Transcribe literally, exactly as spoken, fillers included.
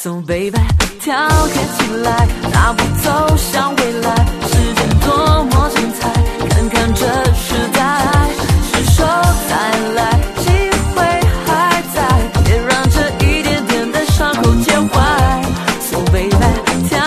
So baby， 跳跃起来，大步走向未来，时间多么精彩，看看这时代，是手再来，机会还在，别让这一点点的伤口结坏。So baby， 跳